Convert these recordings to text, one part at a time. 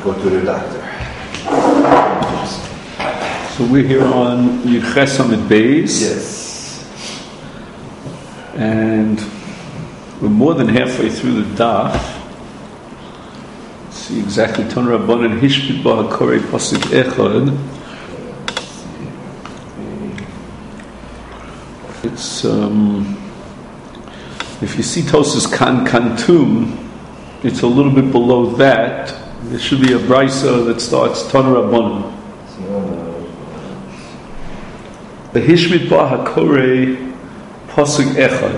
go to the doctor. So we're here on Yud Ches Amud Beis. Yes. And we're more than halfway through the daf. See exactly. Ton Rabbanan Hishbit Ba HaKorei Pasuk Echad. It's if you see Tosas Kantum, it's a little bit below that. There should be a brisa that starts Ton Rabbanan. The Hishbit Ba HaKorei Pasuk Echad.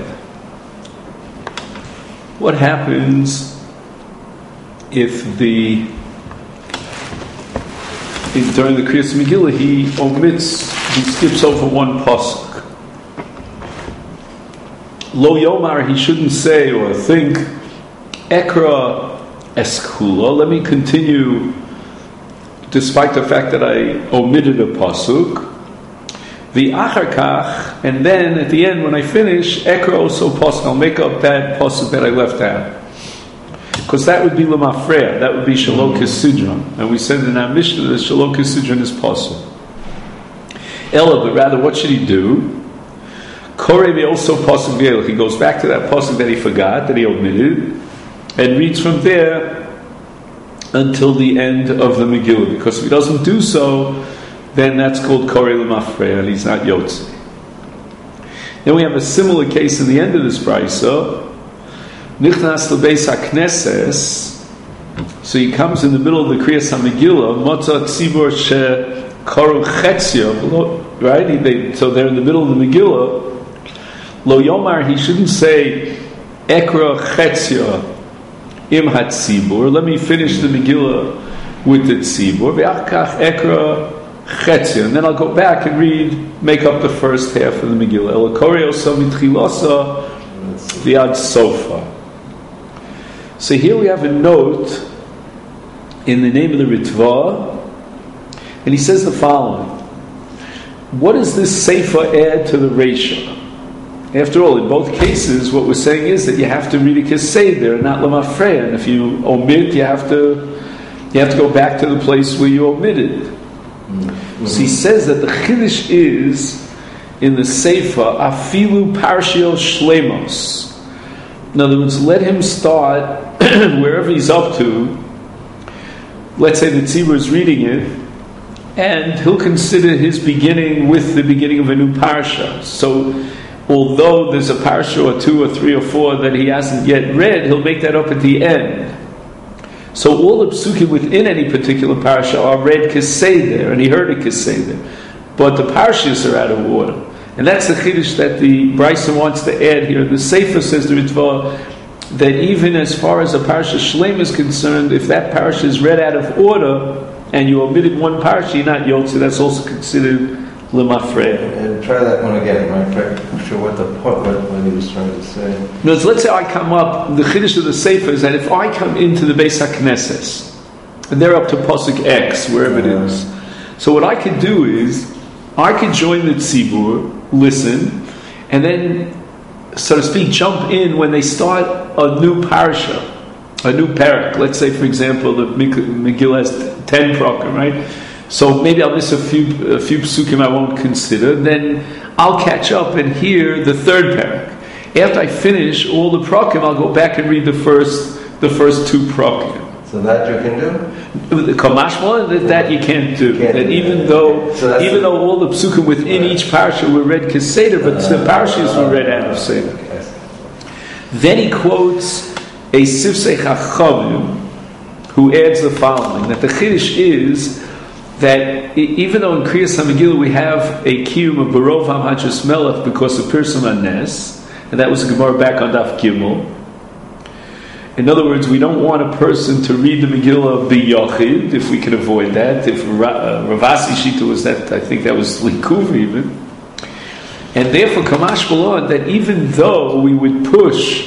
What happens if during the Kriyas Megillah he skips over one pasuk? Lo Yomar, he shouldn't say or think Ekra Eskula. Let me continue, despite the fact that I omitted a pasuk. The Achar Kach, and then at the end when I finish, Ekra also pasuk. I'll make up that pasuk that I left out. Because that would be Lamafreya, that would be Shalok Sidron. And we said in our Mishnah that Shalok Sidron is pasuk. Ella, but rather what should he do? Korei also pasuk v'el. He goes back to that pasuk that he forgot, that he omitted, and reads from there until the end of the Megillah. Because if he doesn't do so, then that's called Korei Lamafreya, and he's not Yotze. Then we have a similar case in the end of this brisa. Nichnas L'beis HaKnesses. So he comes in the middle of the Kriyas HaMegillah. Motza Tzibur She'Karu Chetzia. Right? So they're in the middle of the Megillah. Lo Yomar, he shouldn't say Ekra Chetzia Im HaTzibur. Let me finish the Megillah with the Tzibur. Ve'achkach Ekra Chetzia. And then I'll go back and make up the first half of the Megillah. El Korei Osa Mitchilasa V'ad Sofa. So here we have a note in the name of the Ritva, and he says the following: what does this Sefer add to the Reisha? After all, in both cases, what we're saying is that you have to read a Keseder, not Lamafreya, and if you omit, you have to go back to the place where you omitted. Mm-hmm. So he says that the Chiddush is in the Sefer Afilu Parshio Shlemos. In other words, let him start wherever he's up to. Let's say the Tzibur is reading it, and he'll consider his beginning with the beginning of a new parsha. So, although there's a parsha or two or three or four that he hasn't yet read, he'll make that up at the end. So all the psukim within any particular parsha are read keseder, and he heard a keseder, but the parshas are out of order. And that's the chiddush that the Brisa wants to add here. The Sefer says the Ritva that even as far as a parsha Shlem is concerned, if that parsha is read out of order and you omitted one parsha, you're not Yotze. That's also considered Lemafreya. And try that one again. I'm not sure what he was trying to say. No, so let's say I come up. The chiddush of the Sefer is that if I come into the Beis HaKnesses and they're up to pasuk X, wherever it is, so what I could do is I could join the Tzibur, listen, and then, so to speak, jump in when they start a new parsha, a new parak. Let's say, for example, the Megillah has 10 prakim, right? So maybe I'll miss a few psukim I won't consider. Then I'll catch up and hear the third parak. After I finish all the prakim, I'll go back and read the first two prakim. So that you can do? The Kamashma, that you can't do. Even though all the psukim within each parsha were read keseder, but the parshas were read out of seder. Then he quotes a Sifsei Chachamim who adds the following: that the chiddush is that even though in Kriyas HaMegillah we have a kiyum of Barov HaMachas Melech because of Pirsum HaNes, and that was a Gemara back on Daf Gimel. In other words, we don't want a person to read the Megillah b'yachid, if we can avoid that. If Ravasi Shita was that, I think that was Likuv even. And therefore, Kamash Balon, that even though we would push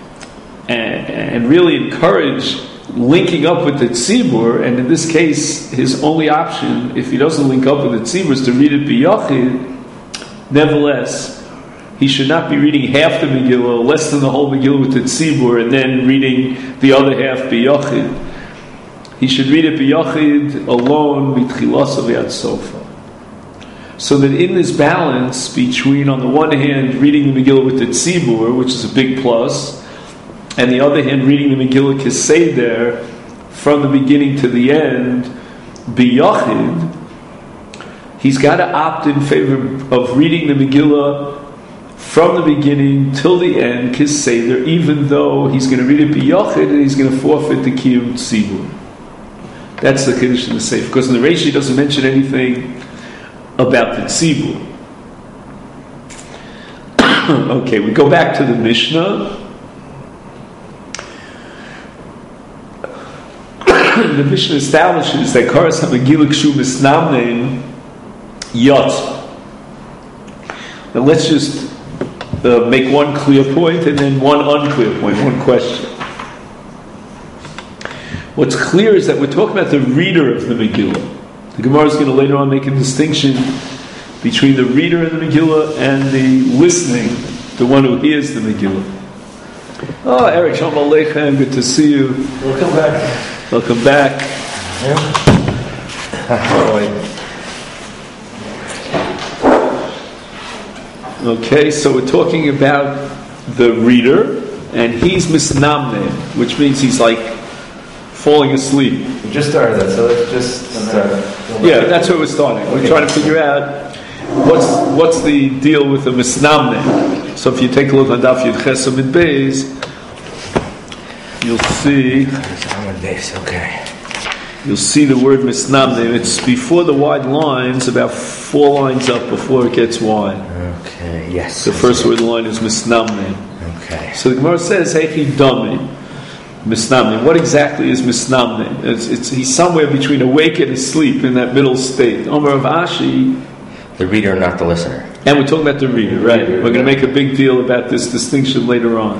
and really encourage linking up with the Tzibur, and in this case, his only option, if he doesn't link up with the Tzibur, is to read it b'yachid, nevertheless, he should not be reading half the Megillah, less than the whole Megillah with the Tzibur, and then reading the other half b'yachid. he should read it b'yachid, alone, mitchilas v'ad sofa. So that in this balance between, on the one hand, reading the Megillah with the tzibur, which is a big plus, and the other hand, reading the Megillah Keseder from the beginning to the end, b'yachid, he's got to opt in favor of reading the Megillah from the beginning till the end, Keseder, even though he's going to read it b'yachid and he's going to forfeit the kiyum tzibur. That's the condition of the Sefer. Because in the Reishi, he doesn't mention anything about the tzibur. Okay, we go back to the Mishnah. The Mishnah establishes that Karas HaMegillah Kshu Misnamnein Yot. Now let's just make one clear point and then one unclear point, one question. What's clear is that we're talking about the reader of the Megillah. The Gemara is going to later on make a distinction between the reader of the Megillah and the listening, the one who hears the Megillah. Oh, Eric, Shalom Aleichem, good to see you. Welcome back. Welcome back. Okay, so we're talking about the reader, and he's misnamne, which means he's like falling asleep. We just started that, so let's just start. Yeah, that's where we're starting. We're trying to figure out what's the deal with the misnamne. So if you take a look on Daf Yud Ches Amud Beis, you'll see. Okay. You'll see the word misnamne. It's before the wide lines, about 4 lines up before it gets wide. Okay. Yes. The first word line is misnamne. Okay. So the Gemara says, "Heichi dami." Misnamne. What exactly is misnamne? He's somewhere between awake and asleep in that middle state. Omer of Ashi. The reader, not the listener. And we're talking about the reader, right? We're going to make a big deal about this distinction later on.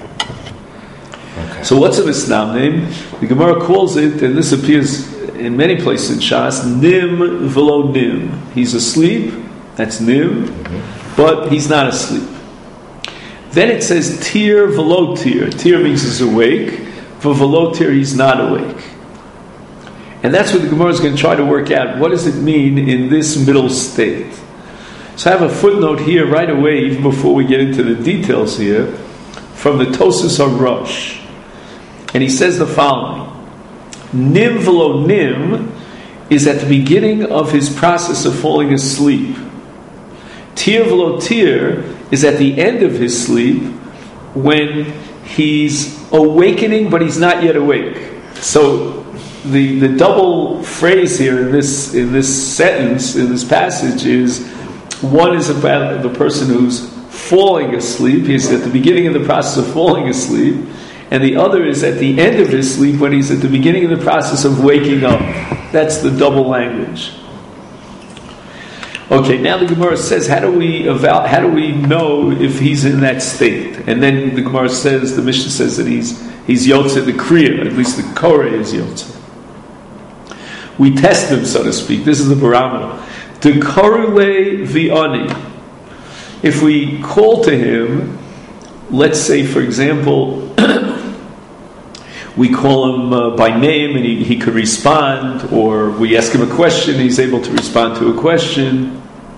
Okay. So what's a misnamne? The Gemara calls it, and this appears in many places in Shas, nim velo nim. He's asleep, that's nim, but he's not asleep. Then it says tir velo tir. Tir means he's awake. For velo tir, he's not awake. And that's what the Gemara is going to try to work out. What does it mean in this middle state? So I have a footnote here right away, even before we get into the details here, from the Tosas HaRosh. And he says the following. Nim velo nim is at the beginning of his process of falling asleep. Tir velo tir is at the end of his sleep when he's awakening but he's not yet awake. So the double phrase here in this sentence, in this passage, is one is about the person who's falling asleep. He's at the beginning of the process of falling asleep, and the other is at the end of his sleep when he's at the beginning of the process of waking up. That's the double language. Okay, now the Gemara says, how do we know if he's in that state? And then the Gemara says, the Mishnah says that he's Yotze the Kriya, at least the Koreh is Yotze. We test him, so to speak. This is the barometer. De Korule Vi'ani. If we call to him, let's say, for example, we call him by name and he could respond, or we ask him a question, he's able to respond to a question.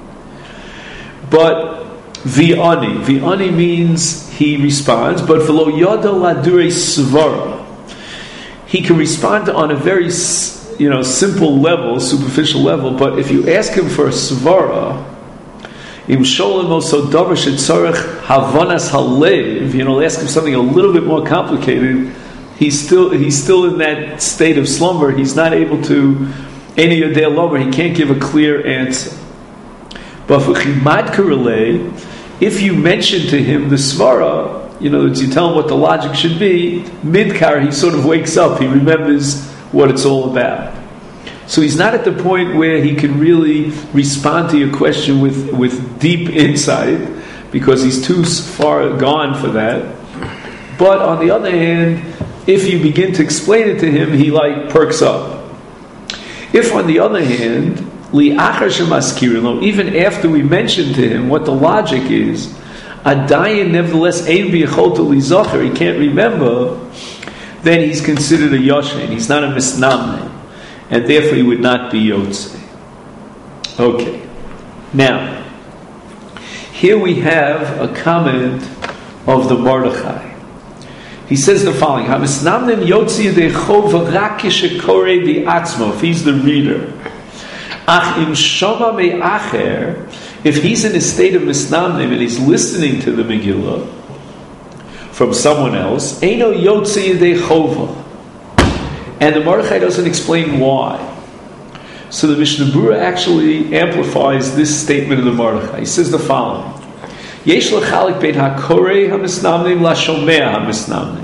But Vi'ani means he responds, but v'lo yada ladure svara. He can respond on a very simple level, superficial level, but if you ask him for a svara, im sholem oso davar shetzarech havanas halev, ask him something a little bit more complicated, he's still in that state of slumber. He's not able to any yodei lomer. He can't give a clear answer. But for chimad karele, if you mention to him the svara, you tell him what the logic should be, midkar, he sort of wakes up. He remembers what it's all about. So he's not at the point where he can really respond to your question with deep insight, because he's too far gone for that. But on the other hand, if you begin to explain it to him, he perks up. If on the other hand, even after we mention to him what the logic is, adayin nevertheless ein b'yecholto lizocher, he can't remember, then he's considered a Yoshen. He's not a Misnamne. And therefore he would not be Yotze. Okay. Now, here we have a comment of the Mordechai. He says the following: "Hamisnamnim yotzi yedei chova rak kishekorei bi'atzmo." If he's the reader, ach im shoma me'acher, if he's in a state of misnamnim and he's listening to the Megillah from someone else, eino yotzi yedei chova, and the Mordechai doesn't explain why. So the Mishnah Berurah actually amplifies this statement of the Mordechai. He says the following: Yesh l'chalik bein hakorei hamisnamnim lashomea hamisnamnim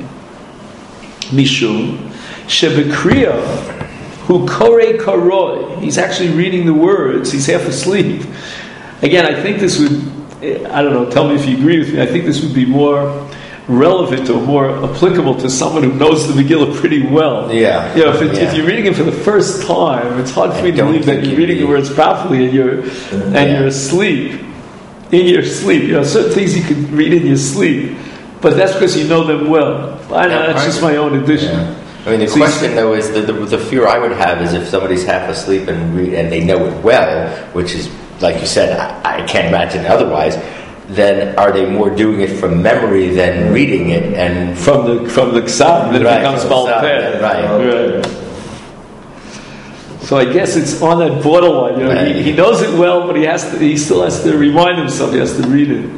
mishum shebekriya hu korei karoi. He's actually reading the words. He's half asleep. Again, I think this would, I don't know, tell me if you agree with me, I think this would be more relevant or more applicable to someone who knows the Megillah pretty well. Yeah. You know, if you're reading it for the first time, it's hard for me to believe that you're reading the words properly and you're asleep. In your sleep. You know, certain things you can read in your sleep, but that's because you know them well. I know, that's just my own addition. Yeah. I mean, the question, though, is the fear I would have is if somebody's half asleep and they know it well, which is, like you said, I can't imagine otherwise, then are they more doing it from memory than reading it? And from the Ksav, then it becomes Baal Peh. Right. So I guess it's on that borderline. You know, he knows it well, but he still has to remind himself. He has to read it.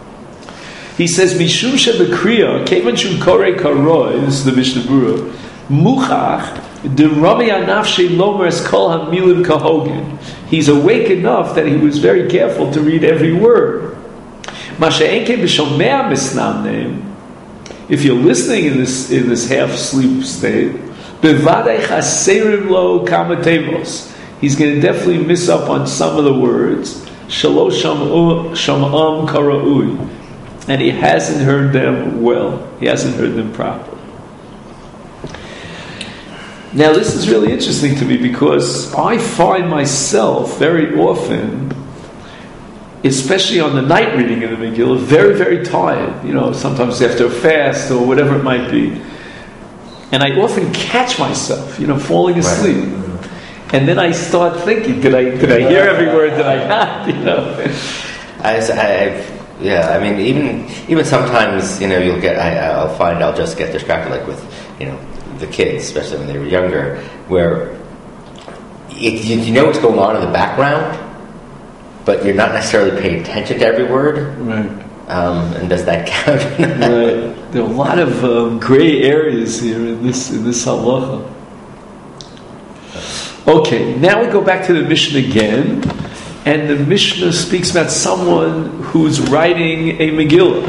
He says, "Mishum shebekriya kevan shu korei karoi." This is the Mishnah Berurah. Muchach de rami anafshe lomers kol hamilim kahogin. He's awake enough that he was very careful to read every word. Masha'enke b'shomea misnamnem. If you're listening in this half sleep state, he's going to definitely miss up on some of the words. And he hasn't heard them well. He hasn't heard them properly. Now this is really interesting to me because I find myself very often, especially on the night reading of the Megillah, very, very tired. You know, sometimes after a fast or whatever it might be. And I often catch myself, you know, falling asleep. Right. And then I start thinking, did I hear every word that I had, you know? I mean, even sometimes, you know, I'll find I'll just get distracted, like with, you know, the kids, especially when they were younger, where you know what's going on in the background, but you're not necessarily paying attention to every word. Right. And does that count? Right. There are a lot of gray areas here in this halacha. Okay, now we go back to the Mishnah again, and the Mishnah speaks about someone who's writing a Megillah,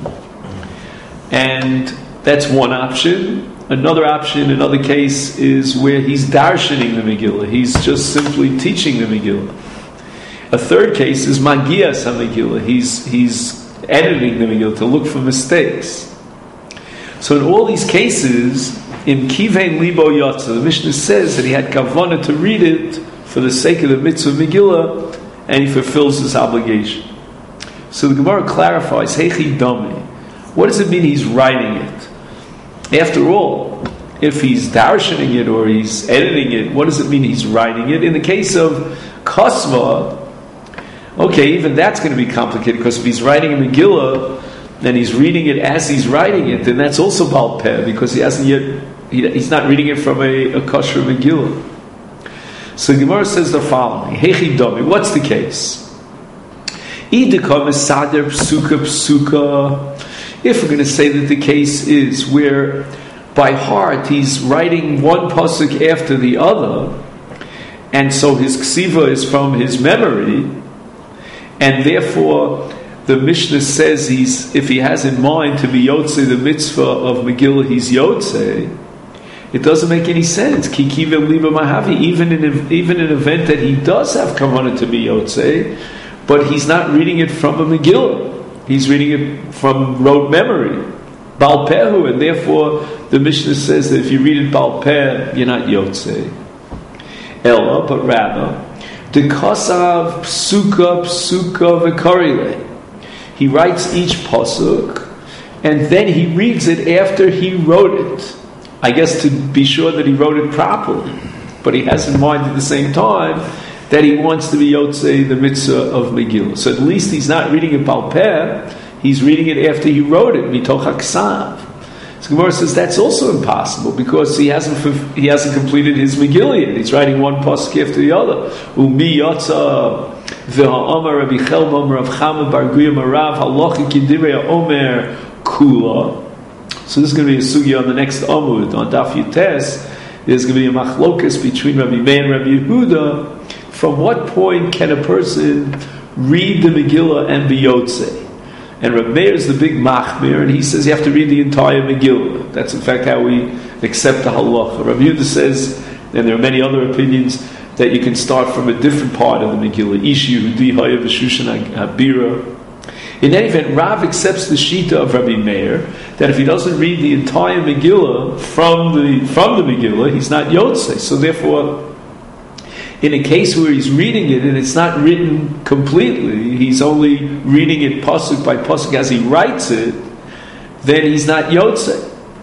and that's one option. Another option, another case, is where he's darshaning the Megillah. He's just simply teaching the Megillah. A third case is Magias HaMegillah. He's editing the Megillah to look for mistakes. So in all these cases, in Kivein Libo Yotza, the Mishnah says that he had kavanah to read it for the sake of the mitzvah Megillah, and he fulfills his obligation. So the Gemara clarifies, Heichi Dami. What does it mean he's writing it? After all, if he's darshaning it or he's editing it, what does it mean he's writing it? In the case of Kasva, okay, even that's going to be complicated, because if he's writing a Megillah and he's reading it as he's writing it, then that's also Baal Peh, because he's not reading it from a kosher Megillah. So the Gemara says the following: Heichi Domi. What's the case? Idikam is Sader Psuka. If we're going to say that the case is where by heart he's writing one pasuk after the other, and so his ksiva is from his memory, and therefore the Mishnah says if he has in mind to be Yotzei the mitzvah of Megillah, he's Yotzei. It doesn't make any sense. Kikiva liba mahavi. Even in an event that he does have kavanah to be Yotzei, but he's not reading it from a Megillah. He's reading it from rote memory, Baal Pehu, and therefore the Mishnah says that if you read it Baal Peh, you're not Yotzei. Ella, but rather, Dekasav Psuka V'Korile. He writes each pasuk, and then he reads it after he wrote it. I guess to be sure that he wrote it properly. But he has in mind at the same time that he wants to be Yotzei the mitzvah of Megillah. So at least he's not reading it Baal Peh, he's reading it after he wrote it, Mitoch HaKsav. So Gemara says that's also impossible because he hasn't completed his Megillah yet. He's writing one pasuk after the other. Umi Yotza v'ha'amar Rabbi Chelba Rav Chama Bar Guya Marav halacha k'divrei Omer Kula. So this is going to be a sugya on the next Amud on Daf Yutes. There's going to be a machlokas between Rabbi Meir and Rabbi Yehuda. From what point can a person read the Megillah and be Yotzei? And Rabbi Meir is the big machmir, and he says you have to read the entire Megillah. That's in fact how we accept the halacha. Rabbi Yehuda says, and there are many other opinions, that you can start from a different part of the Megillah. Ish Yehudi Haya V'Shushan Habira. In any event, Rav accepts the shita of Rabbi Meir that if he doesn't read the entire Megillah from the Megillah, he's not Yotzei. So therefore, in a case where he's reading it and it's not written completely, he's only reading it pasuk by pasuk as he writes it, then he's not Yotzei.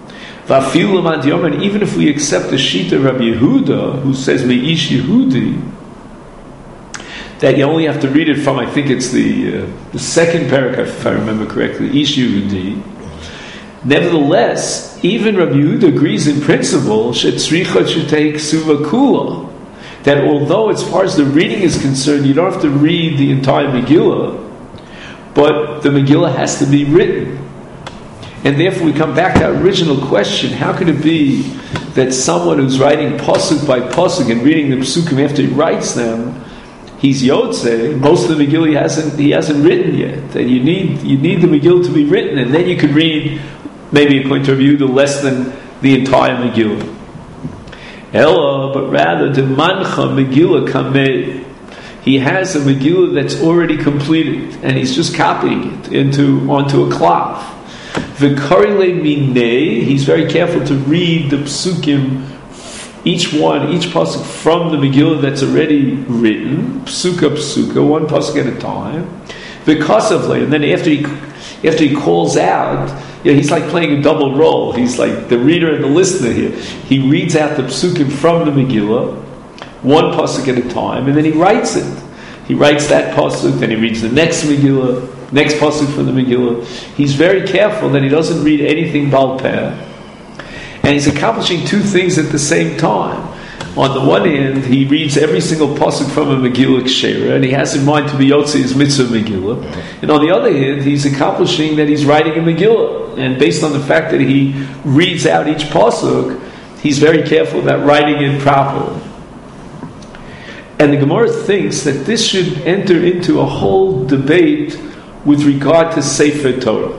And even if we accept the shita of Rabbi Yehuda, who says Me'ish Yehudi, that you only have to read it from, I think it's the second paragraph, if I remember correctly, Ish Yehudi. Nevertheless, even Rabbi Yehuda agrees in principle, shetzricha shetei ksuva kula, that although as far as the reading is concerned, you don't have to read the entire Megillah, but the Megillah has to be written. And therefore we come back to our original question, how could it be that someone who's writing pasuk by pasuk and reading the psukim after he writes them, he's Yotzei? Most of the Megillah he hasn't written yet. And you need the Megillah to be written, and then you could read, maybe according to Rabbi Yehuda, less than the entire Megillah. Ella, but rather the mancha Megillah kamei. He has a Megillah that's already completed, and he's just copying it onto a cloth. V'karile minei. He's very careful to read the psukim, each pasuk from the Megillah that's already written, psuka, one pasuk at a time. V'kasavle, and then after he calls out, he's like playing a double role. He's like the reader and the listener here. He reads out the psukim from the Megillah, one pasuk at a time, and then he writes it. He writes that pasuk, then he reads the next Megillah, next pasuk from the Megillah. He's very careful that he doesn't read anything Baal Peh. And he's accomplishing two things at the same time. On the one hand, he reads every single pasuk from a Megillah Kshera, and he has in mind to be Yotzei his mitzvah Megillah. And on the other hand, he's accomplishing that he's writing a Megillah. And based on the fact that he reads out each pasuk, he's very careful about writing it properly. And the Gemara thinks that this should enter into a whole debate with regard to Sefer Torah.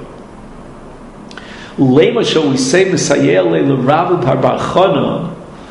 Lema shall we say Messiah le Rabbi Parbarchana,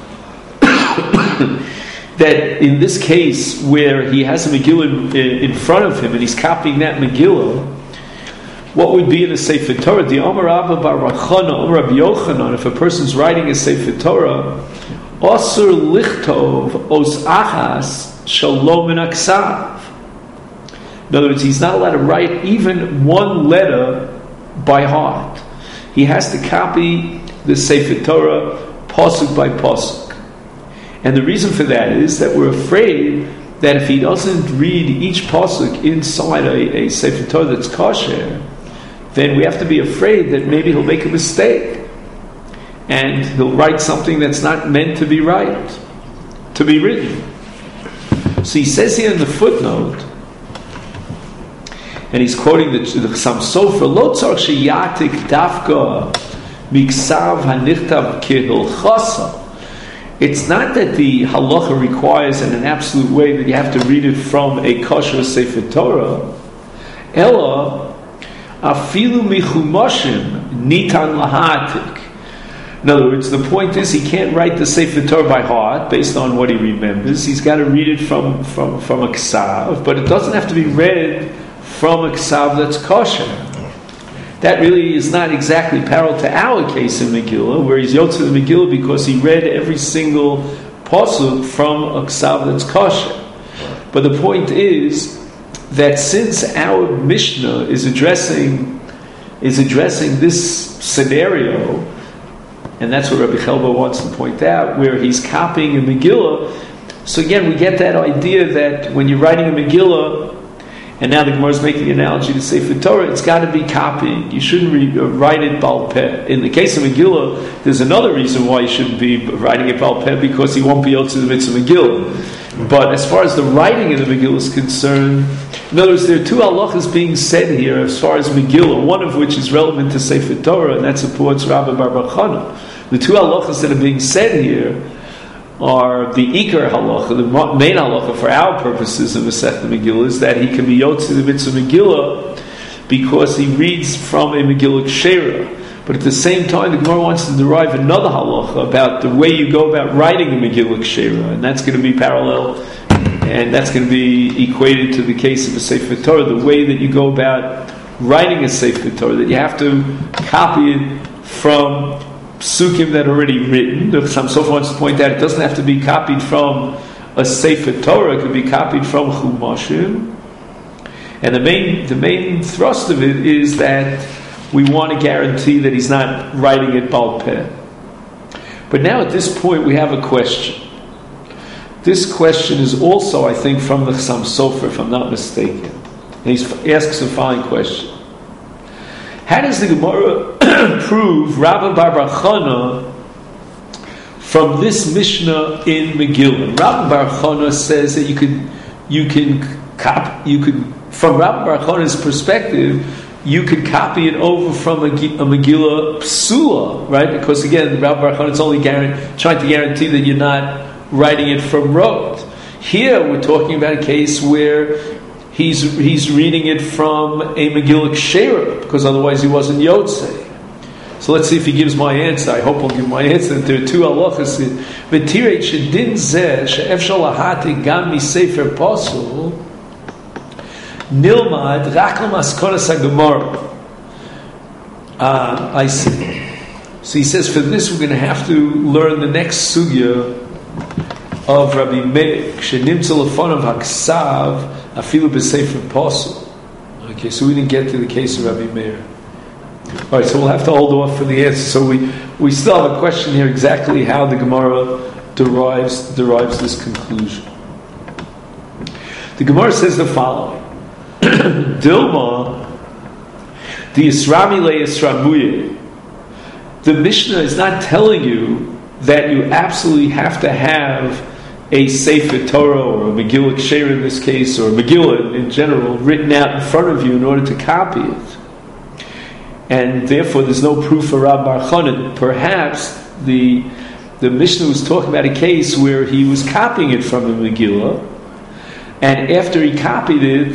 that in this case where he has a Megillah in front of him and he's copying that Megillah, what would be in a Sefer Torah? The Amar Rabbi Barachana, Amar Rabbi Yochanan, if a person's writing a Sefer Torah, Osur lichtov os achas shalom min aksav. In other words, he's not allowed to write even one letter by heart. He has to copy the Sefer Torah pasuk by pasuk. And the reason for that is that we're afraid that if he doesn't read each pasuk inside a Sefer Torah that's kosher, then we have to be afraid that maybe he'll make a mistake and he'll write something that's not meant to be written. So he says here in the footnote, and he's quoting the Chassam Sofer, Lo tzarich sheyatik dafka miksav hanichtav kehilchasa. It's not that the halacha requires in an absolute way that you have to read it from a kosher Sefer Torah. Ella afilu michumashim nitan lahatik. In other words, the point is he can't write the Sefer Torah by heart based on what he remembers. He's got to read it from a ksav, but it doesn't have to be read from a ksav that's kosher. That really is not exactly parallel to our case in Megillah, where he's Yotzei the Megillah because he read every single pasuk from a ksav that's kosher. But the point is that since our Mishnah is addressing this scenario, and that's what Rabbi Chelba wants to point out, where he's copying a Megillah. So again, we get that idea that when you're writing a Megillah, and now the Gemara is making the analogy to Sefer Torah, it's got to be copying. You shouldn't write it Baal Peh. In the case of Megillah, there's another reason why you shouldn't be writing it Baal Peh, because he won't be able to the mitzvah Megillah. But as far as the writing of the Megillah is concerned, in other words, there are two halachas being said here as far as Megillah, one of which is relevant to Sefer Torah, and that supports Rabbi Bar Bar Chana. The two halachas that are being said here are the Iker halacha, the main halacha for our purposes in Masechta Megillah, is that he can be yotze the mitzvah Megillah because he reads from a Megillah Kshera. But at the same time, the Gemara wants to derive another halacha about the way you go about writing a Megillah Kshera, and that's going to be parallel, and that's going to be equated to the case of a Sefer Torah, the way that you go about writing a Sefer Torah, that you have to copy it from psukim that are already written. Some Sofer wants to point out it doesn't have to be copied from a Sefer Torah; it could be copied from Chumashim. And the main thrust of it is that we want to guarantee that he's not writing it Baal Peh. But now at this point we have a question. This question is also, I think, from the Chassam Sofer, if I'm not mistaken. And he asks the following question: how does the Gemara prove Rabbi Bar Bar Chana from this Mishnah in Megillah? Rabbi Bar Chana says that you could from Rabbi Bar Chana's perspective, you could copy it over from a Megillah Psula, right? Because again, Rabbi Bar Chana is only trying to guarantee that you're not writing it from rote. Here we're talking about a case where he's reading it from a Megillah Kshera, because otherwise he wasn't Yotzei. So let's see if he gives my answer. I hope he'll give my answer. There are two halachas. V'tirei shedin zeh she'efshar lahati gam misefer pasul nilmad rak l'maskonas haGemara. I see. So he says, for this we're going to have to learn the next sugya of Rabbi Meir. Shenimtza lefonav haksav afilu b'sefer pasul. Okay, so we didn't get to the case of Rabbi Meir. All right, so we'll have to hold off for the answer. So we still have a question here, exactly how the Gemara derives this conclusion. The Gemara says the following: Dilma, the Yisrami le Yisramuye. The Mishnah is not telling you that you absolutely have to have a Sefer Torah or a Megillah Kshera in this case, or a Megillah in general, written out in front of you in order to copy it. And therefore there's no proof for Rabbi Bar Chana. Perhaps the Mishnah was talking about a case where he was copying it from a Megillah, and after he copied it,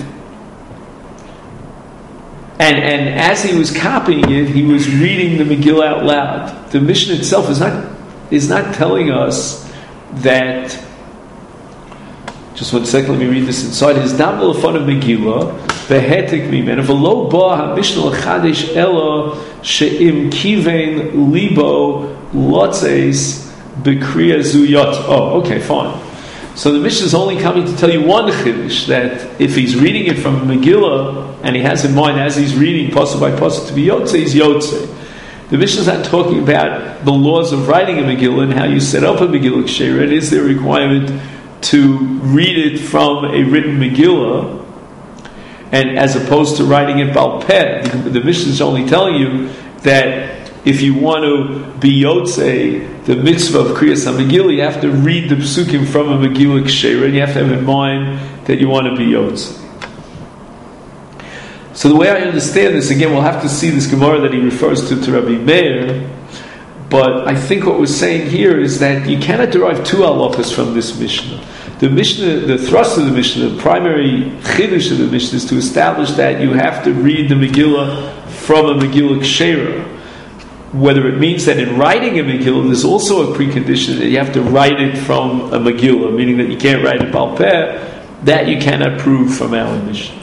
and as he was copying it, he was reading the Megillah out loud. The Mishnah itself is not telling us that. Just 1 second, let me read this inside. His dam l'fon of Megillah, behetik mimen, v'lo ba ha-mishnah l'chadesh ela she'im kivein libo lotzeis b'kriya zuyot. Oh, okay, fine. So the Mishnah is only coming to tell you one chiddush, that if he's reading it from Megillah, and he has in mind as he's reading pasuk by pasuk to be Yotzei, he's Yotzei. The Mishnah is not talking about the laws of writing a Megillah and how you set up a Megillah Kshera. It is the requirement to read it from a written Megillah, and as opposed to writing it Baal Peh. The Mishnah is only telling you that if you want to be Yotzei, the mitzvah of Kriyas HaMegillah, you have to read the psukim from a Megillah Kshera, and you have to have in mind that you want to be Yotzei. So the way I understand this, again, we'll have to see this Gemara that he refers to Rabbi Meir, but I think what we're saying here is that you cannot derive two halachas from this Mishnah. The Mishnah, the thrust of the Mishnah, the primary chiddush of the Mishnah is to establish that you have to read the Megillah from a Megillah Kshera. Whether it means that in writing a Megillah, there's also a precondition that you have to write it from a Megillah, meaning that you can't write it Baal Peh, that you cannot prove from our Mishnah.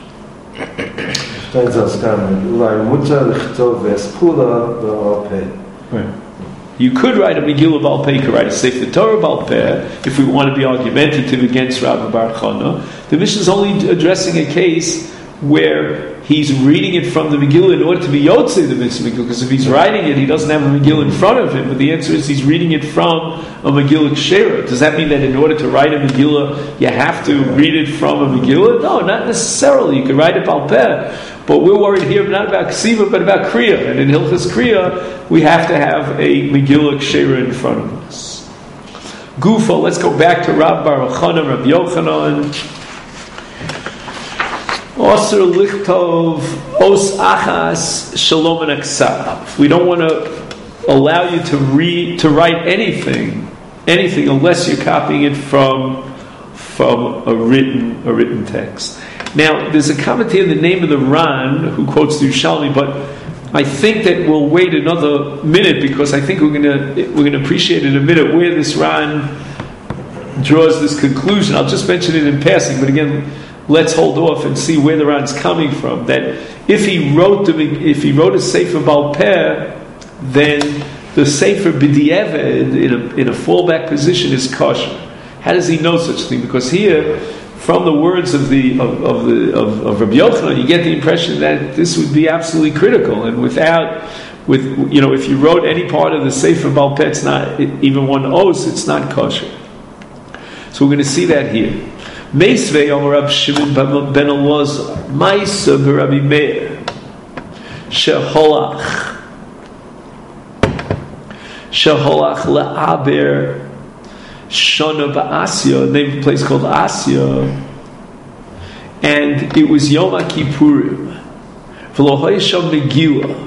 Right. You could write a Megillah Baal Peh, you could write a Sefer Torah Baal Peh, if we want to be argumentative against Rabbi Bar Chana. The Mishnah is only addressing a case where he's reading it from the Megillah in order to be Yotzei the mitzvah Megillah, because if he's writing it, he doesn't have a Megillah in front of him, but the answer is he's reading it from a Megillah Kshera. Does that mean that in order to write a Megillah, you have to read it from a Megillah? No, not necessarily. You can write it Baal Peh, but we're worried here not about Ksiva, but about Kriya, and in Hilchas Kriya, we have to have a Megillah Kshera in front of us. Gufa, let's go back to Rab Baruch Chanan, Rab Yochanan. Osir lichtov os achas shalom and aksav. We don't want to allow you to write anything unless you're copying it from a written text. Now, there's a commentary in the name of the Ran who quotes the Yerushalmi, but I think that we'll wait another minute because I think we're going to appreciate in a minute where this Ran draws this conclusion. I'll just mention it in passing, but again, let's hold off and see where the Ran's coming from. That if he wrote a Sefer Baal Peh, then the Sefer B'di'eved in a fallback position is kosher. How does he know such a thing? Because here, from the words of Rabbi Yochanan, you get the impression that this would be absolutely critical, and if you wrote any part of the Sefer Baal Peh, it's not even one os, it's not kosher. So we're going to see that here. Meisvei Omer Rab Shimon ben Elazar, Maisa b'Rabbi Meir, Sheholach le'aber Shona ba'Asya, name of a place called Asya, and it was Yom Kippurim. V'lo hoyesham Megillah.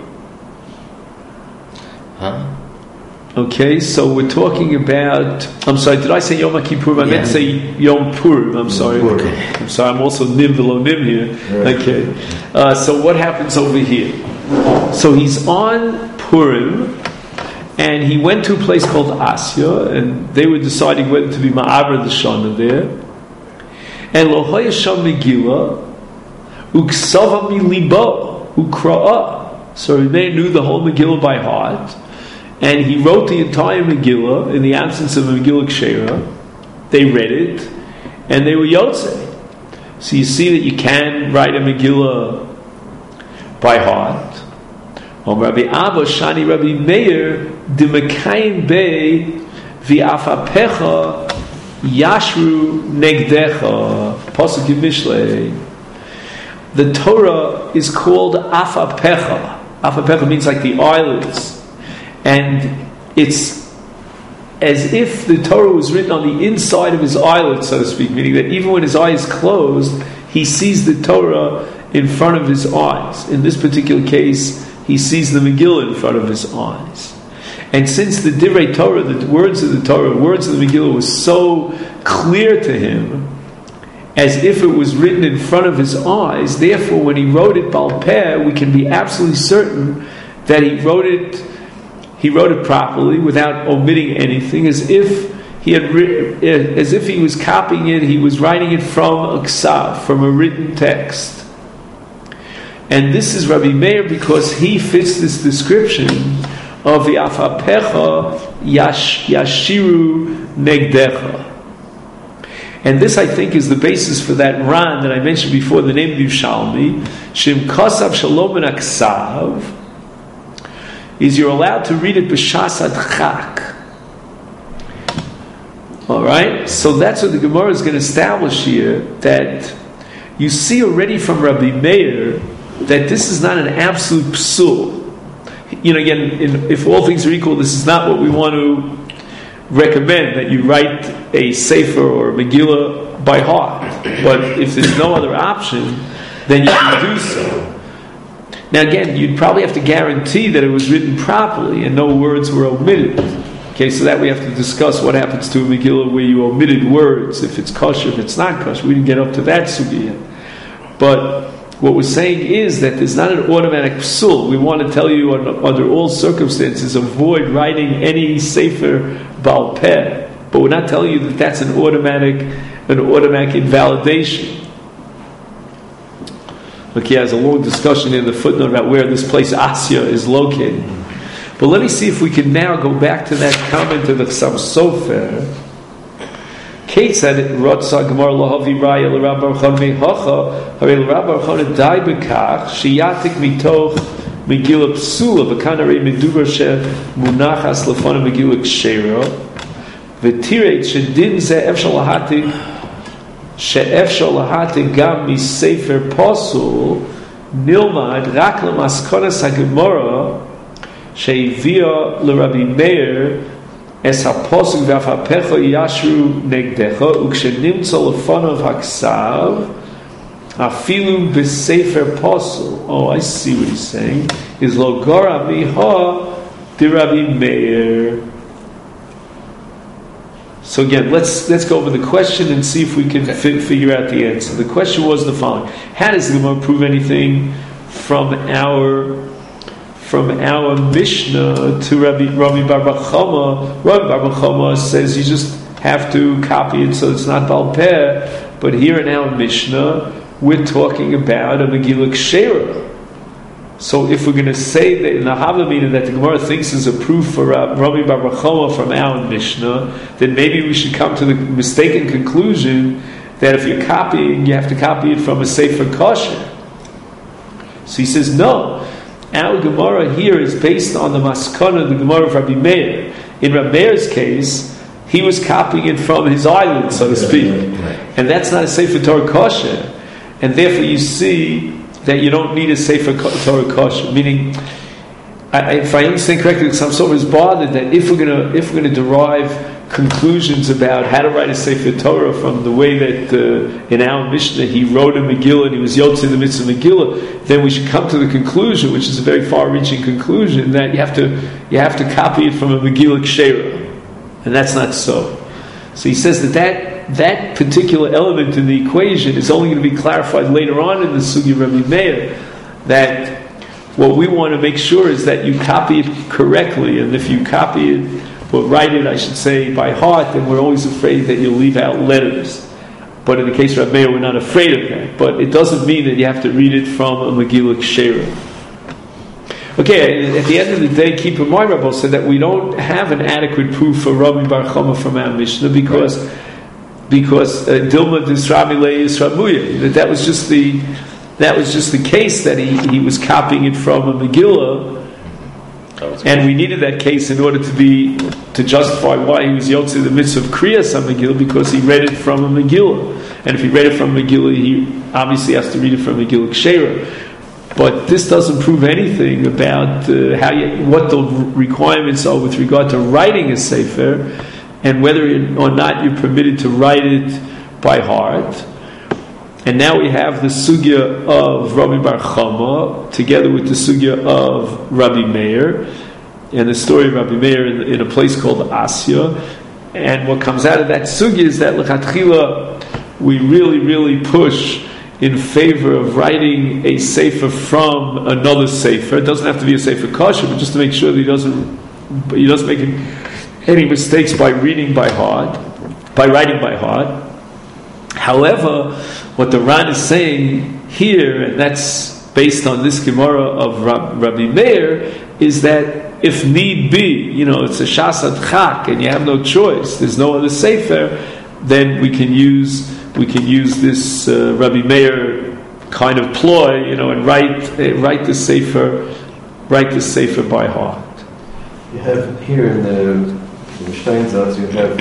Okay, so we're talking about. I'm sorry. Did I say Yom Kippur? I meant to say Yom Purim. I'm sorry. Okay. I'm sorry. I'm also nim v'lo nim here. Right. Okay. So what happens over here? So he's on Purim, and he went to a place called Asya, and they were deciding whether to be Ma'aber the Shana there. And Lo Hoyesham Megillah Uksava mi libo Ukra'ah. So they knew the whole Megillah by heart. And he wrote the entire Megillah in the absence of a Megillah Kshera. They read it, and they were Yotzei. So you see that you can write a Megillah by heart. Rabbi Abba Shani Rabbi Meir Dimakayin Bey V'afapecha Yashru Negdecha Pasuk in Mishlei. The Torah is called Afapecha. Afapecha means like the eyelids. And it's as if the Torah was written on the inside of his eyelid, so to speak, meaning that even when his eye is closed, he sees the Torah in front of his eyes. In this particular case, he sees the Megillah in front of his eyes. And since the Divrei Torah, the words of the Megillah, was so clear to him, as if it was written in front of his eyes, therefore when he wrote it Baal Peh, we can be absolutely certain that he wrote it properly without omitting anything, as if he was copying it, he was writing it from a ksav, from a written text. And this is Rabbi Meir because he fits this description of the Afapecha Yashiru Negdecha. And this, I think, is the basis for that Ran that I mentioned before, the name of Yerushalmi, Shem Kosav Shalom and Aksav, is you're allowed to read it b'shas adchak. All right, so that's what the Gemara is going to establish here. That you see already from Rabbi Meir that this is not an absolute psul. Again, if all things are equal, this is not what we want to recommend, that you write a sefer or a Megillah by heart. But if there's no other option, then you can do so. Now again, you'd probably have to guarantee that it was written properly and no words were omitted. Okay, so that we have to discuss what happens to a Megillah where you omitted words, if it's kosher, if it's not kosher. We didn't get up to that sugya. But what we're saying is that there's not an automatic psul. We want to tell you under all circumstances, avoid writing any sefer Baal Peh. But we're not telling you that that's an automatic invalidation. Look, he has a long discussion in the footnote about where this place Asya is located. But let me see if we can now go back to that comment of the Chassam Sofer Kate said, Rotsa Gemara Lahavi Raya L'Rab Baruch Chana Mehacha, Hare L'Rab Baruch Chana Dai B'kach, Sheyatik Mitoch Megillah Psula, V'kanarei Medubar She Munachas Lefana Megillah Kshera, V'tireit Shedin Ze Efshal Lahatik, She'efshal Lahatik Gam Misefer Posul, Nilmad Rak L'Maskonas HaGemara, She'ivia L'Rabbi Meir, Es HaPosuk V'Afapecha Yashru Negdecha, Ukshenimtza Lefanov HaKsav, Afilu B'Sefer Posul. Oh, I see what he's saying. Is Lo Gora Miha D'Rabbi Meir. So again, let's go over the question and see if we can figure out the answer. The question was the following: how does the Gemara prove anything from our Mishnah to Rabbi Bar Bar Chama? Rabbi Bar Bar Chama says you just have to copy it so it's not Baal Peh. But here in our Mishnah, we're talking about a Megillah Kshera. So if we're going to say that in the Havamina that the Gemara thinks is a proof for Rabbi Bar Bar Chama from our Mishnah, then maybe we should come to the mistaken conclusion that if you're copying, you have to copy it from a Sefer Kosher. So he says, no. Our Gemara here is based on the Maskana, the Gemara of Rabbi Meir. In Rabbi Meir's case, he was copying it from his island, so to speak. And that's not a Sefer Torah Kosher. And therefore you see that you don't need a Sefer Torah Kosher. Meaning, if I understand correctly, some sort of is bothered that if we're going to derive conclusions about how to write a Sefer Torah from the way that in our Mishnah he wrote a Megillah and he was Yotze in the midst of Megillah, then we should come to the conclusion, which is a very far-reaching conclusion, that you have to copy it from a Megillah Kshera, and that's not so. So he says that particular element in the equation is only going to be clarified later on in the Sugi Rabbi Meir, that what we want to make sure is that you copy it correctly, and if you copy it, or write it, I should say, by heart, then we're always afraid that you'll leave out letters. But in the case of Rabbi Meir, we're not afraid of that. But it doesn't mean that you have to read it from a Megillah Kshera. Okay, at the end of the day, keep in mind, Rabbi said that we don't have an adequate proof for Rabbi Bar Chama from our Mishnah because Dilma Disrami Le Yisramuya. That was just the case that he was copying it from a Megillah. And we needed that case in order to justify why he was Yotze in the midst of Kriyas HaMegillah, because he read it from a Megillah. And if he read it from Megillah, he obviously has to read it from Megillah Kshera. But this doesn't prove anything about what the requirements are with regard to writing a Sefer, and whether or not you're permitted to write it by heart. And now we have the sugya of Rabbi Bar Chama together with the sugya of Rabbi Meir, and the story of Rabbi Meir in a place called Asya. And what comes out of that sugya is that l'chatchila we really, really push in favor of writing a sefer from another sefer. It doesn't have to be a sefer kosher, but just to make sure that he doesn't make any mistakes by writing by heart. However, what the Ran is saying here, and that's based on this Gemara of Rabbi Meir, is that if need be, it's a Shas Adchak and you have no choice, there's no other sefer, then we can use this Rabbi Meir kind of ploy, and write the sefer by heart. You have here in the Steinsaltz, you have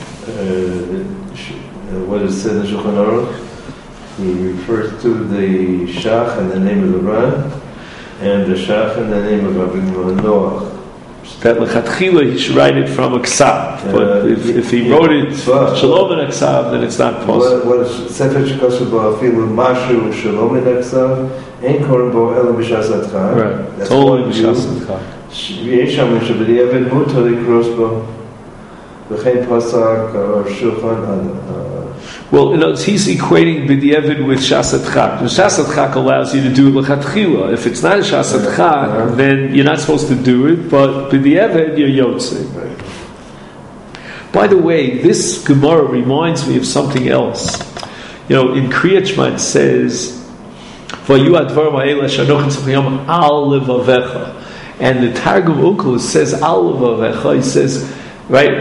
what is said in the Shulchan Aruch. He refers to the Shach and the name of the Ran, and the Shach and the name of Rabbi Noach. That l'chatchila he should write it from a ksav, but if he wrote it shalom in a ksav, then it's not possible. What is Sefer Shekosher Bo Afilu Mashu Shalom in a ksav? Ein koren bo ela b'shas adchak. Right, totally b'shas adchak. V'yesh shamu sheb'diavad mutar likros bo v'chein pasak or shulchan. Well, he's equating b'diavad with shas adchak. The shas adchak allows you to do l'chatchila. If it's not a shas adchak, then you're not supposed to do it. But b'diavad, you're yotze. Right. By the way, this Gemara reminds me of something else. In Kriyat Shema it says, "Vayu advar ma'ela shanochen tzachayam al levavecha," and the Targum Ukul says al levavecha. He says right?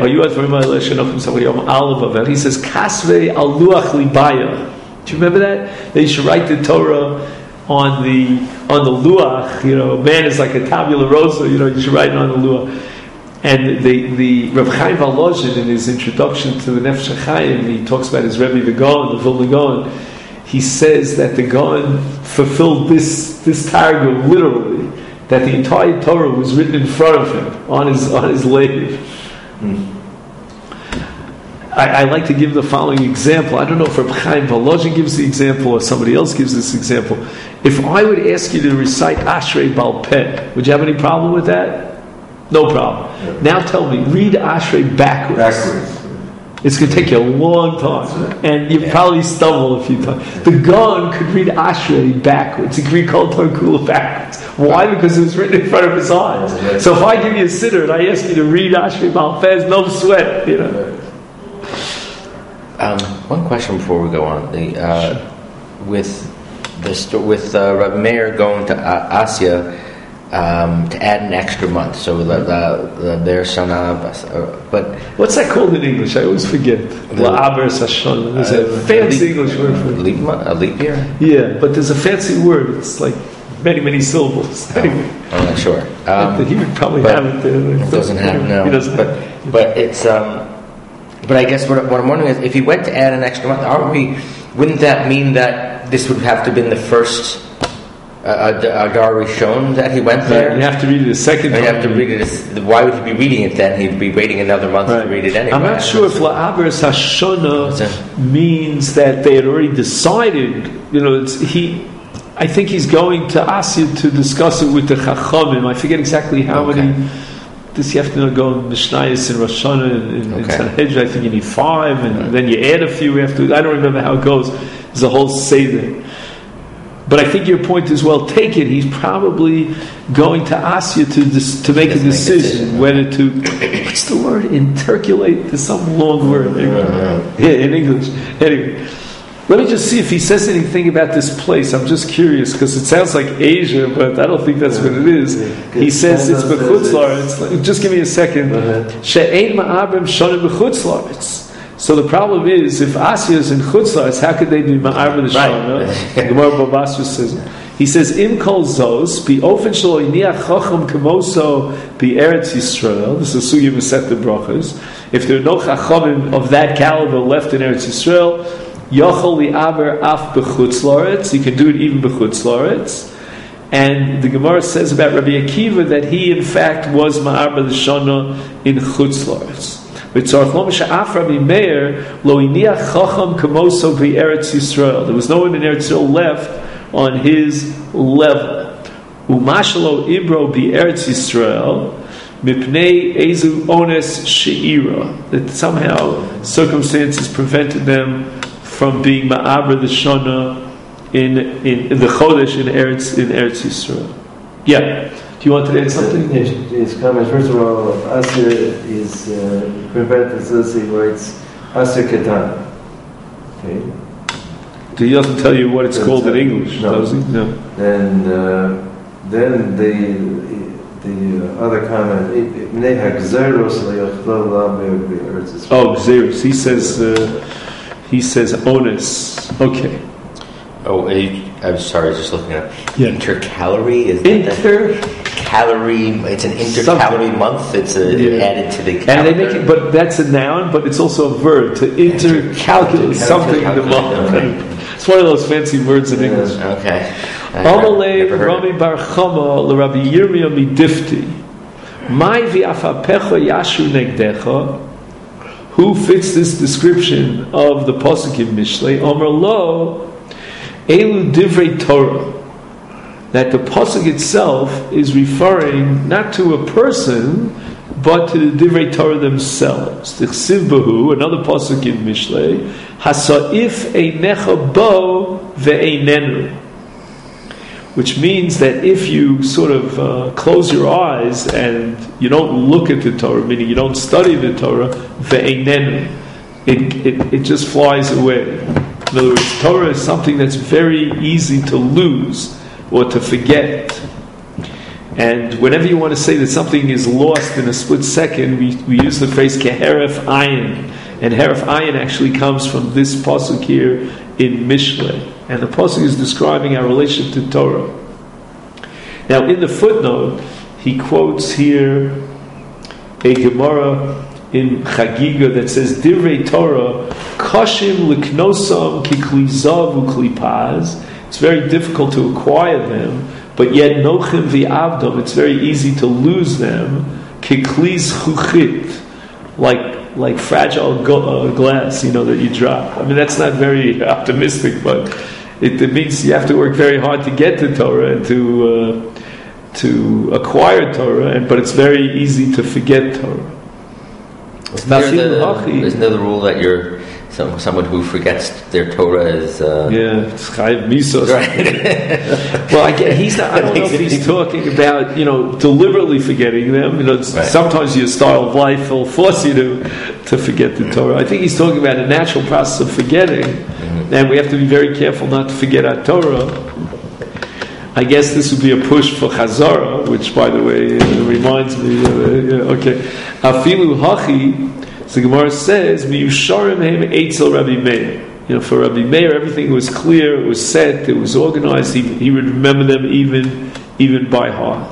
He says, Kasvei al luach libaya. Do you remember that? That you should write the Torah on the luach. Man is like a tabula rosa. You should write it on the luach. And the Rav Chaim Volozhin, in his introduction to the Nefesh HaChaim, he talks about his Rebbe the Gaon, the Vilna Gaon. He says that the Gaon fulfilled this targum literally, that the entire Torah was written in front of him on his lathe. I like to give the following example. I don't know if Rav Chaim Volozhin gives the example or somebody else gives this example. If I would ask you to recite Ashrei Baal Peh, would you have any problem with that? No problem. Yeah. Now tell me, read Ashrei backwards. It's going to take you a long time, and you probably stumble a few times. The Gaon could read Ashrei backwards. He could read Kol Torah Kula backwards. Why? Because it was written in front of his eyes. So if I give you a siddur and I ask you to read Ashrei Baal Peh, no sweat. One question before we go on: with Rabbi Meir going to Asya. To add an extra month, so their shana, but what's that called in English? I always forget. La'aber Sashon. There's a fancy English word for it. A leap year. Yeah, but there's a fancy word. It's like many syllables. Anyway, I'm not sure. He would probably have it there. It doesn't have no. He doesn't. But it's. But I guess what I'm wondering is, if he went to add an extra month, wouldn't that mean that this would have to have been the first? Adar Rishon that he went there. You have to read it a second time. You have to read it. Why would he be reading it then? He'd be waiting another month to read it anyway. I'm not sure if La'aber Hashona means that they had already decided. I think he's going to Asya to discuss it with the Chachamim. I forget exactly how many. This you have to go in Mishnayos and Rosh Hashanah in Sanhedrin. I think you need 5, and then you add a few. I don't remember how it goes. There's a whole seder. But I think your point is well taken. He's probably going to ask you to make a decision whether to. What's the word? Interculate. There's some long word. In English. Anyway, let me just see if he says anything about this place. I'm just curious because it sounds like Asia, but I don't think that's what it is. He says it's b'chutz la'aretz. Just give me a second. She'ein ma'abrim shonim b'chutz la'aretz. So the problem is, if Asya is in Chutz La'aretz, how could they be Ma'arba the Shana? Gemara Babasra says, he says, Im kol zos, bi ofen shelo iniach chacham kamoso bi Eretz Yisrael. This is Sugya Masechta Brachos. If there are no chachamim of that caliber left in Eretz Yisrael, yochol li'aber af b'chutz la'aretz. You can do it even b'chutz la'aretz. And the Gemara says about Rabbi Akiva that he, in fact, was Ma'arba the Shana in Chutz La'aretz. There was no one in Eretz Yisrael left on his level. Umashalo ibro bi Eretz Yisrael mipnei ezu ones she'ira. That somehow circumstances prevented them from being ma'abra the shana in the chodesh in Eretz Yisrael. Yeah. Do you want to add something? His comment. First of all, Asir is parenthesis. He writes Asir Ketan. Okay. He doesn't tell you what it's called in English, does he? No. And then the other comment. Oh, Xeris. He says onus. Okay. Oh, I'm sorry. I was just looking at intercalary. Is intercalary? It's an intercalary month. It's added to the calendar. And they make it, but that's a noun. But it's also a verb to intercalculate something in the month. It's one of those fancy words in English. Okay. Amalei Rami Bar Chama l'Rabbi Yirmiyah midifti. Mai v'afapecha yashu negdecha. Who fits this description of the pasuk in Mishlei? Omer lo. Elu divrei Torah, that the pasuk itself is referring not to a person, but to the divrei Torah themselves. Tichsiv bahu, another pasuk in Mishlei, hasaif einecha bo ve'einenu, which means that if you sort of close your eyes and you don't look at the Torah, meaning you don't study the Torah, ve'einenu, it just flies away. In other words, Torah is something that's very easy to lose or to forget. And whenever you want to say that something is lost in a split second, we use the phrase keheref ayin. And heref ayin actually comes from this pasuk here in Mishlei. And the pasuk is describing our relationship to Torah. Now in the footnote, he quotes here a Gemara in Chagiga that says, Divrei Torah, kashim liknosam kikli zav uklipaz. It's very difficult to acquire them, but yet nochim v'avdom, it's very easy to lose them, kiklis chuchit, like fragile glass, that you drop. I mean, that's not very optimistic, but it means you have to work very hard to get to Torah and to acquire Torah, but it's very easy to forget Torah. Isn't there the rule that you're someone who forgets their Torah is it's chayiv misos. Right. Well, I don't know if he's talking about deliberately forgetting them. Right. Sometimes your style of life will force you to forget the Torah. I think he's talking about a natural process of forgetting, and we have to be very careful not to forget our Torah. I guess this would be a push for Chazara, which, by the way, reminds me. Okay, afilu hachi. So the Gemara says, "Miyusharim heim eitzel Rabbi Meir." For Rabbi Meir, everything was clear, it was set, it was organized. He would remember them even by heart.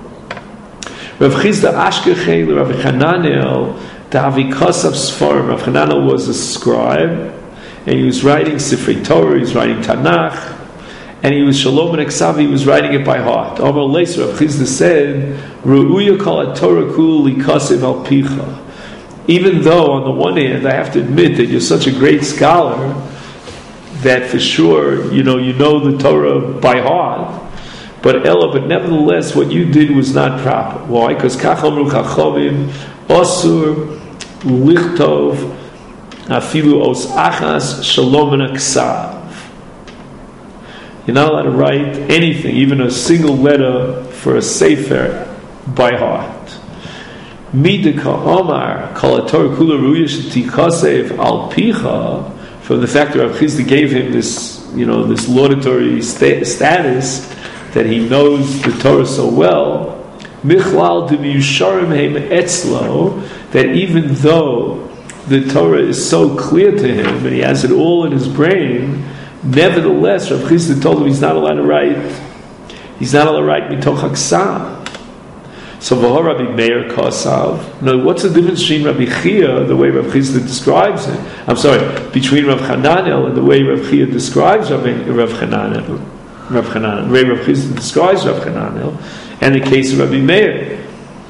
Rav Chizda Ashkechei, Rabbi Hananel, Davi Kasav Sfarim. Rav Hananel was a scribe, and he was writing Sifrei Torah, he was writing Tanakh, and he was Shalom and Eksav, he was writing it by heart. Amar Leiser, Rav Chizda said, "Ru'uya kol Torah kul likasev al picha." Even though, on the one hand, I have to admit that you're such a great scholar that for sure, you know the Torah by heart, but nevertheless, what you did was not proper. Why? Because kach amru chachamim osur lichtov afilu os achas shalom aksav. You're not allowed to write anything, even a single letter for a sefer by heart. Midika Omar Kol Torah Kula Ruya Shetikasev Al Picha, from the fact that Rav Chizda gave him this laudatory status that he knows the Torah so well. Michlal D'Miyusharim Heim Etzlo, that even though the Torah is so clear to him and he has it all in his brain, nevertheless Rav Chizda told him he's not allowed to write Mitoch Haksav. So V'ho Rabbi Meir Kosav. Now, what's the difference between Rabbi Chia, the way Rav Chizda describes it? Between Rav Hananel and the way Rav Chia describes Rav Hananel, the way Rav Chizda describes Rav Hananel, and the case of Rabbi Meir.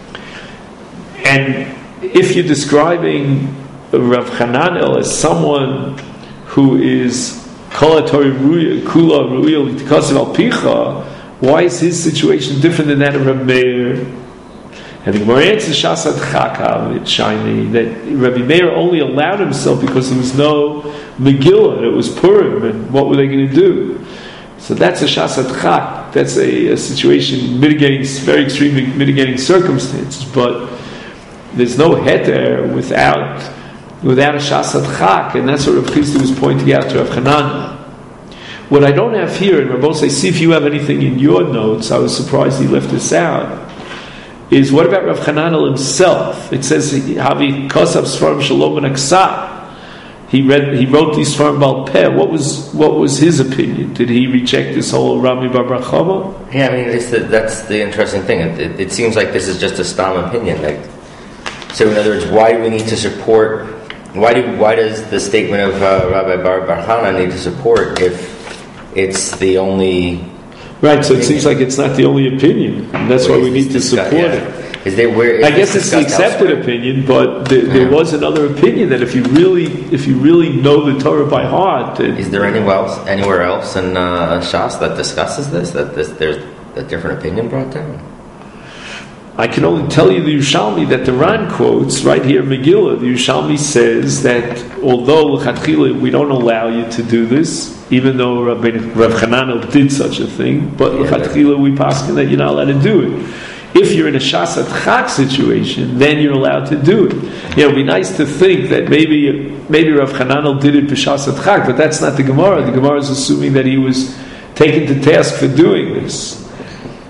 And if you're describing Rav Hananel as someone who is Kol HaTorah Kula Ruya L'Tikasev Al Picha, why is his situation different than that of Rabbi Meir? And the Gemara answers Shasat Chakav, it's shiny, that Rabbi Meir only allowed himself because there was no Megillah, it was Purim, and what were they going to do? So that's a Shasat Chak, that's a situation very extreme mitigating circumstances, but there's no heter without a Shasat Chak, and that's what Rav Chizda was pointing out to Rav Hananel. What I don't have here, and Rabbi say, see if you have anything in your notes, I was surprised he left this out, is what about Rav Hananel himself? It says, Havi Kosav Sfarim Shalom and Aksa. He wrote these Sfarim Bal Peh. What was his opinion? Did he reject this whole Rami Bar Bar Chava? Yeah, I mean, that's the interesting thing. It seems like this is just a stam opinion. So in other words, why do we need to support, why does the statement of Rabbi Bar Hana need to support if it's the only... Right, so it seems like it's not the only opinion, and that's why we need to support it. I guess it's the accepted opinion, but there was another opinion that if you really know the Torah by heart, is there anywhere else in Shas that discusses this? That there's a different opinion brought down? I can only tell you the Yerushalmi that the Ran quotes right here in Megillah. The Yerushalmi says that although l'chatchila we don't allow you to do this, even though Rav Hananel did such a thing, but l'chatchila we paskin that you're not allowed to do it. If you're in a Shasat Chak situation, then you're allowed to do it. It would be nice to think that maybe Rav Hananel did it b'Shasat Chak, but that's not the Gemara. The Gemara is assuming that he was taken to task for doing this.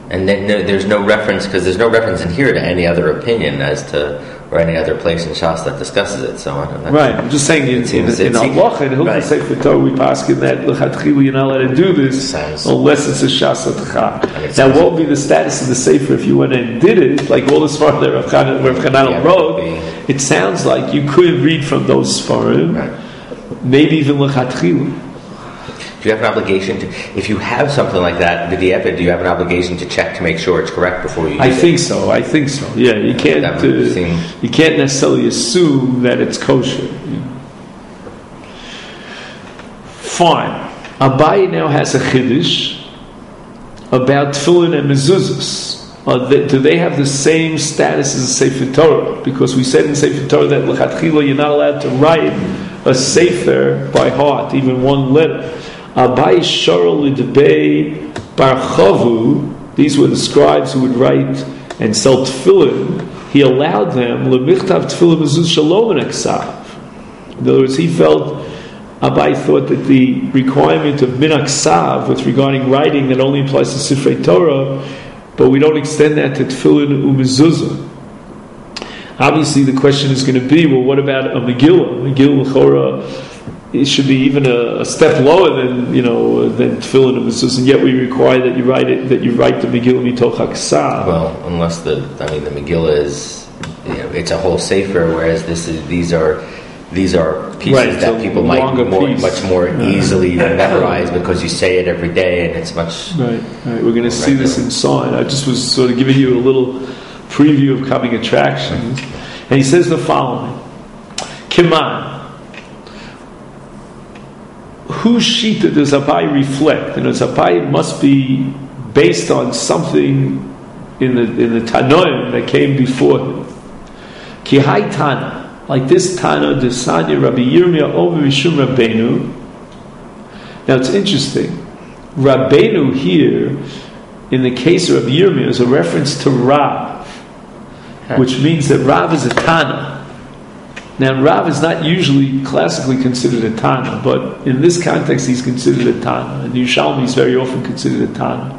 And then there's no reference, because there's no reference in here to any other opinion as to, or any other place in Shas that discusses it. So right, I'm just saying in Allah and Hilchos Sefer Torah we pass in that l'chatchila you're not allowed to do this unless it's a Shas Atcha. Now, what would be the status of the Sefer if you went and did it, like all the Sfarim that Rav Chanan wrote? It sounds like you could read from those Sfarim, maybe even l'chatchila. Do you have an obligation to, if you have something like that, do you have an obligation to check to make sure it's correct before you use it? I think so. Yeah, you can't necessarily assume that it's kosher. Fine. Abaye now has a chiddush about tefillin and mezuzahs. Do they have the same status as a Sefer Torah? Because we said in Sefer Torah that l'chatchila you're not allowed to write a Sefer by heart, even one letter. Abai Sharol Lidbei Barchavu, these were the scribes who would write and sell tefillin. He allowed them lemichtav tefillin mezuz shalom and aksav. In other words, Abai thought that the requirement of min aksav with regarding writing that only applies to Sifrei Torah, but we don't extend that to tefillin umezuzah. Obviously, the question is going to be, well, what about a Megillah? Megillah l'chora, it should be even a step lower than tefillin and mezuzah, and yet we require that you write the Megillah mitoch haksav. Well, unless the Megillah is, it's a whole sefer, whereas these are pieces that people might much more easily memorize because you say it every day, and it's much right. We're going to see this in Sign. I just was sort of giving you a little preview of coming attractions, and he says the following: Kiman. Whose shita does Abai reflect? And Abai must be based on something in the Tanoim that came before him. Ki hai Tana, like this Tana Desanya Rabbi Yirmiyah Omer Mishum Rabbeinu. Now it's interesting. Rabbeinu here, in the case of Rabbi Yirmiyah, is a reference to Rav, which means that Rav is a Tana. Now, Rav is not usually classically considered a Tana, but in this context, he's considered a Tana. And Yerushalmi is very often considered a Tana.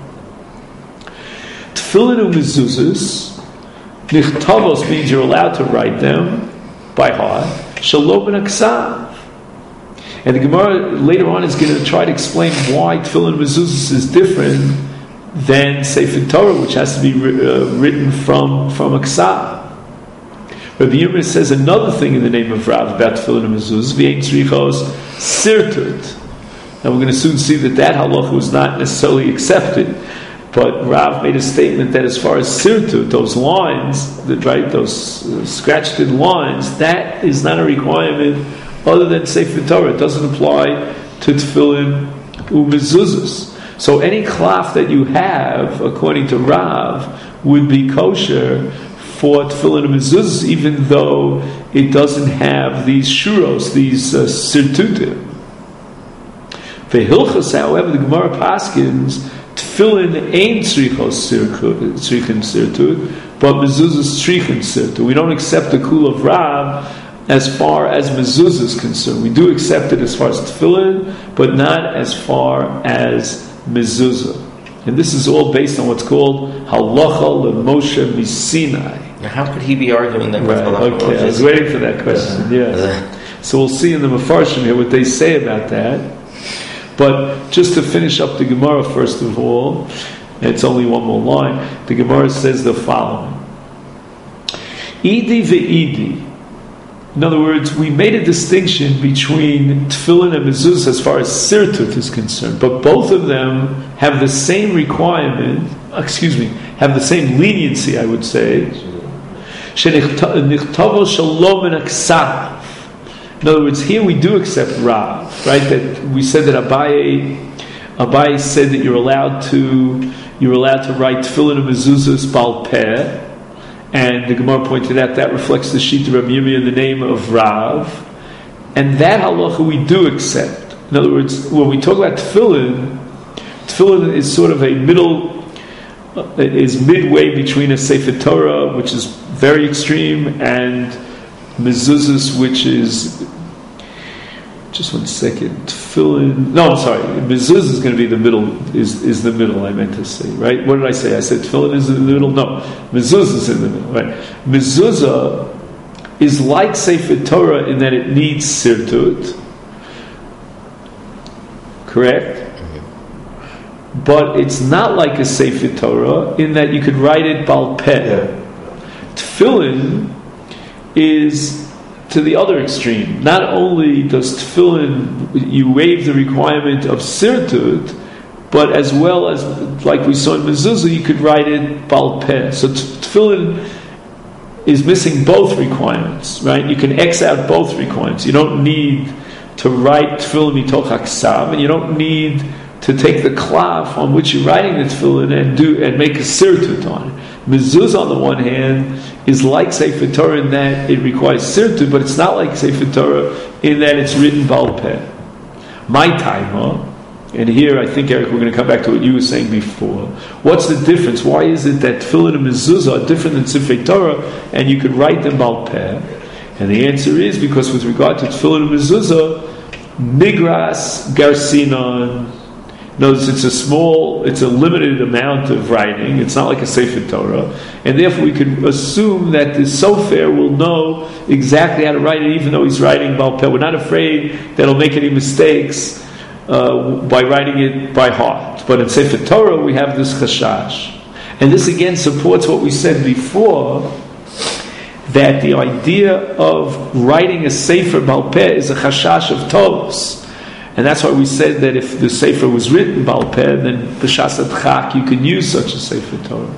Tefillin umezuzos, nichtavos means you're allowed to write them by heart. Shalom and aksav. And the Gemara later on is going to try to explain why tefillin umezuzos is different than Sefer Torah, which has to be written from aksav. Rabbi Yirmiyah says another thing in the name of Rav about tefillin and mezuzah, v'ein tzrichos sirtut. And we're going to soon see that halacha was not necessarily accepted, but Rav made a statement that as far as sirtut, those lines, those scratched in lines, that is not a requirement other than Sefer Torah. It doesn't apply to tefillin and mezuzahs. So any klaf that you have, according to Rav, would be kosher for tefillin and mezuzahs, even though it doesn't have these shuros, these sirtutim. For Hilchos, however, the Gemara paskins tefillin ain't tzrichin sirtut, but mezuzahs tzrichin sirtut. We don't accept the kul of Rav as far as mezuzah is concerned. We do accept it as far as tefillin, but not as far as mezuzah. And this is all based on what's called halacha leMoshe miSinai. Now, how could he be arguing that? Right, okay, I was waiting for that question. Yeah. So we'll see in the Mefarshim here what they say about that. But just to finish up the Gemara, first of all, it's only one more line. The Gemara says the following: Idi ve'idi. In other words, we made a distinction between tefillin and mezuzah as far as sirtut is concerned, but both of them have the same requirement. Have the same leniency, I would say. Shenichtavo shalom and aksav. In other words, here we do accept Rav, right? That we said that Abai said that you're allowed to write tefillin and mezuzahs bal peh, and the Gemara pointed out that reflects the Shita Rabbi Yirmiyah in the name of Rav, and that halacha we do accept. In other words, when we talk about tefillin is sort of is midway between a Sefer Torah, which is very extreme, and mezuzahs, which is Just 1 second. Tefillin. No, I'm sorry. Mezuzah is going to be the middle. Is the middle? I meant to say, right? What did I say? I said tefillin is in the middle. No, mezuzah is in the middle. Right? Mezuzah is like Sefer Torah in that it needs sirtut. Correct. But it's not like a Sefer Torah in that you could write it Baal Peh. Yeah. Tefillin is to the other extreme. Not only does tefillin, you waive the requirement of sirtut, but as well as, like we saw in mezuzah, you could write it Baal Peh. So tefillin is missing both requirements, right? You can X out both requirements. You don't need to write tefillin mitoch haksav, and you don't need to take the klaf on which you're writing the tefillin and make a sirtut on it. Mezuzah, on the one hand, is like Sefer Torah in that it requires sirtut, but it's not like Sefer Torah in that it's written Baal Peh. My time, and here I think, Eric, we're going to come back to what you were saying before. What's the difference? Why is it that tefillin and mezuzah are different than Sefer Torah, and you could write them Baal Peh? And the answer is because with regard to tefillin and mezuzah, migras garsinon. Notice it's a limited amount of writing. It's not like a Sefer Torah, and therefore we could assume that the sofer will know exactly how to write it, even though he's writing Baal Peh. We're not afraid that he'll make any mistakes by writing it by heart. But in Sefer Torah, we have this chashash, and this again supports what we said before, that the idea of writing a Sefer Baal Peh is a chashash of tovos. And that's why we said that if the Sefer was written Baal Peh, then b'shas adchak you can use such a Sefer Torah.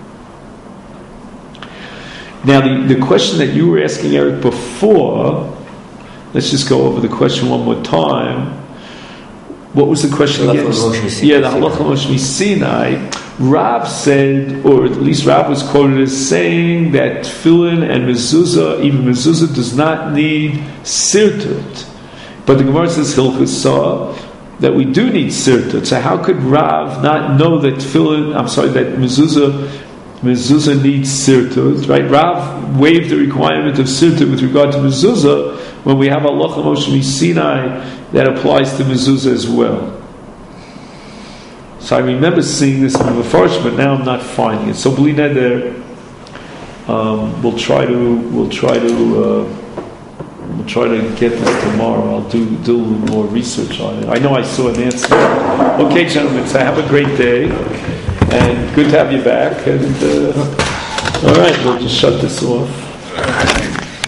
Now the question that you were asking, Eric, before, let's just go over the question one more time. What was the question again? Yeah, the Halacha Moshe Sinai. Rav said, or at least Rav was quoted as saying that tefillin and mezuzah, even mezuzah, does not need sirtut. But the Gemara says Hilchos saw that we do need sirtut. So how could Rav not know that that mezuzah needs sirtut? Right? Rav waived the requirement of sirtut with regard to mezuzah when we have Halacha Moshe Sinai that applies to mezuzah as well. So I remember seeing this in the Mefarish, but now I'm not finding it. So bli neder, we'll try to get this tomorrow. I'll do a little more research on it. I know I saw an answer. Okay, gentlemen, so have a great day. And good to have you back. And all right, we'll just shut this off.